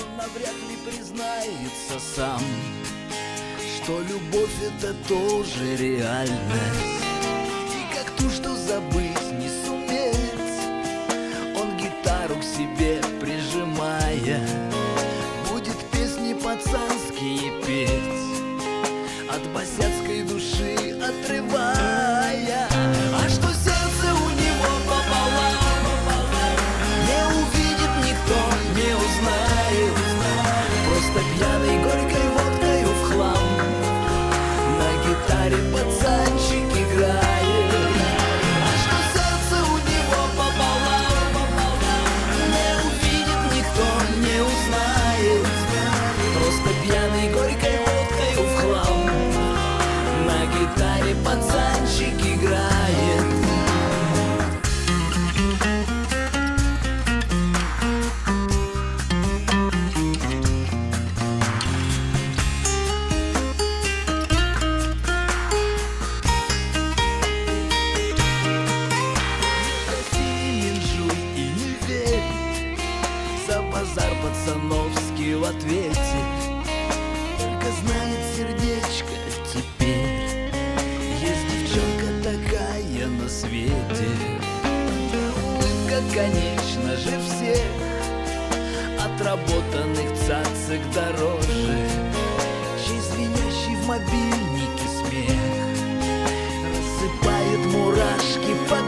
навряд ли признается сам, что любовь это тоже реальность. И как ту, что забыть не суметь, он гитару к себе прижимая будет песни пацанские петь, от босяцкой души отрывая. А что сердце у него пополам, не увидит никто, не узнает. Просто пьяный горькой водкою в хлам на гитаре пацанчик играет. А что сердце у него пополам, не увидит никто, не узнает. Просто пьяный горькой водкою в хлам на гитаре пацанчик играет. Базар пацановский в ответе, только знает сердечко теперь, есть девчонка такая на свете. Улыбка, конечно же, всех отработанных цацик дороже, чей звенящий в мобильнике смех рассыпает мурашки по